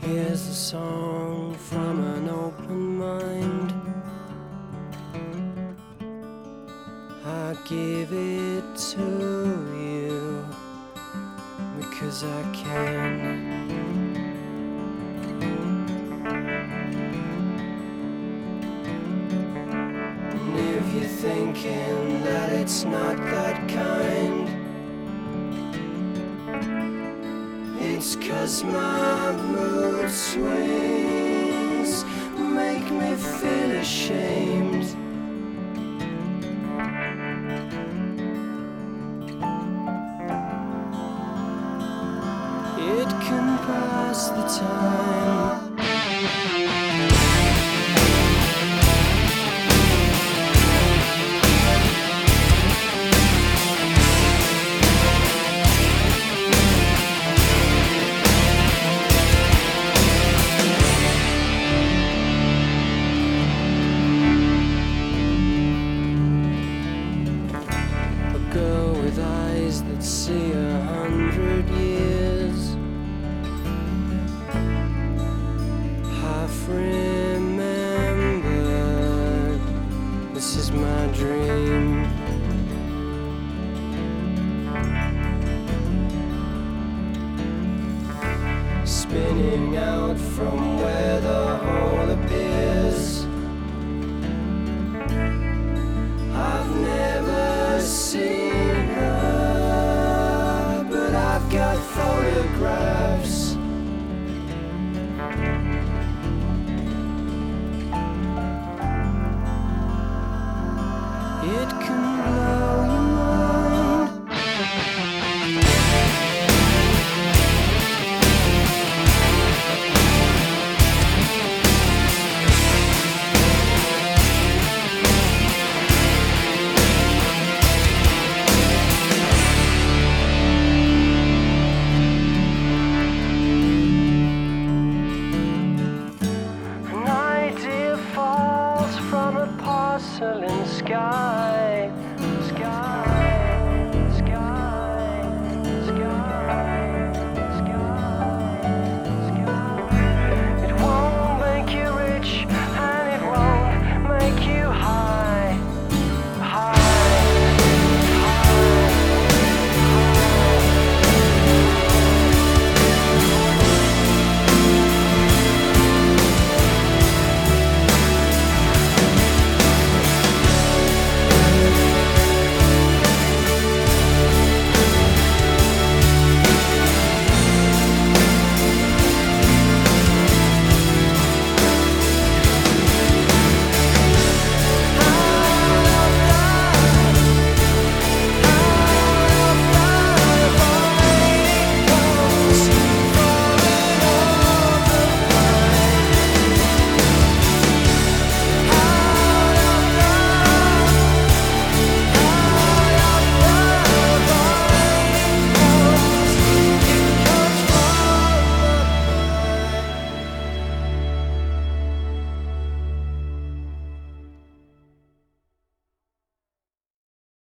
Here's a song from an open mind. I give it to you because I can. And if you're thinking that it's not that kind, it's 'cause my mood swings make me feel ashamed. It can pass the time. A girl with eyes that see 100 years, half remembered. This is my dream. Spinning out from where the hole appears. I've never seen her, but I've got photographs. It can blow your mind. An idea falls from a porcelain sky.